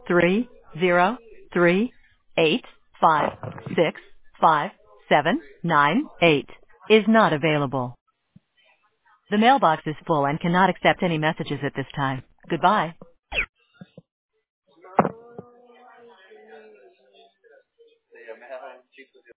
303-856-5798 is not available. The mailbox is full and cannot accept any messages at this time. Goodbye.